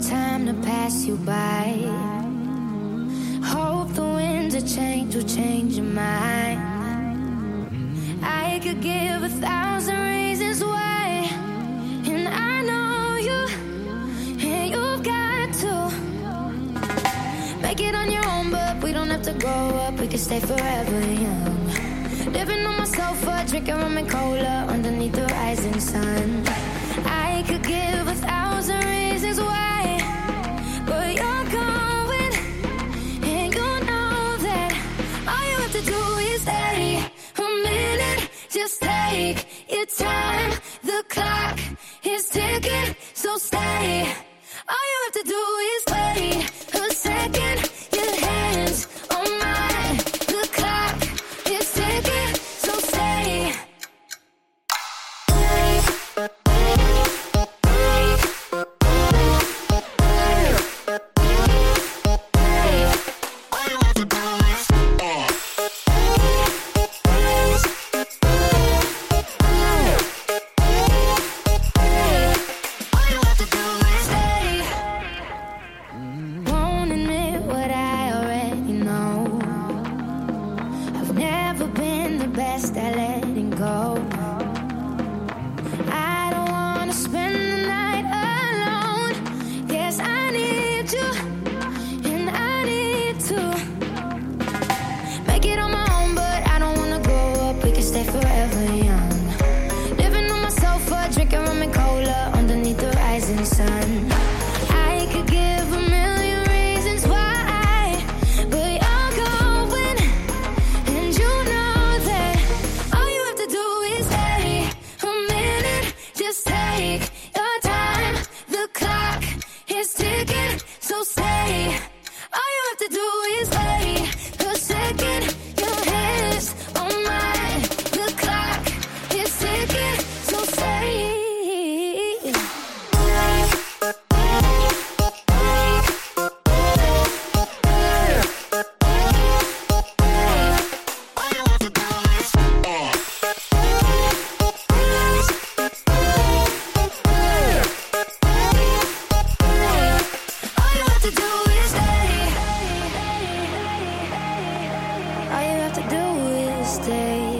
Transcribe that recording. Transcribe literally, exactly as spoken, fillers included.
time to pass you by. Hope the winds of change will change your mind. I could give a thousand reasons why, and I know you, and you've got to make it on your own, but we don't have to grow up, we can stay forever young. Living on my sofa, drinking rum and cola underneath the rising sun. I could give a thousand reasons why, but you're going, and you know that all you have to do is stay a minute. Just take your time, the clock is ticking, so stay. All you have to do is wait a second, your hands on mine, the clock is ticking, so stay. All you have to do is stay.